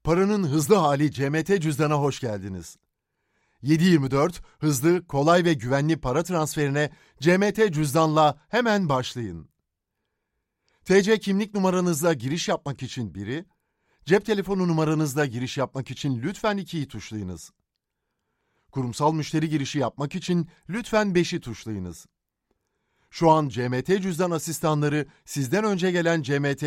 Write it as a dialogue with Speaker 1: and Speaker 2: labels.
Speaker 1: Paranın hızlı hali CMT Cüzdan'a hoş geldiniz. 7/24 hızlı, kolay ve güvenli para transferine CMT Cüzdan'la hemen başlayın. TC kimlik numaranızla giriş yapmak için 1'i, cep telefonu numaranızla giriş yapmak için lütfen 2'yi tuşlayınız. Kurumsal müşteri girişi yapmak için lütfen 5'i tuşlayınız. Şu an CMT Cüzdan asistanları sizden önce gelen CMT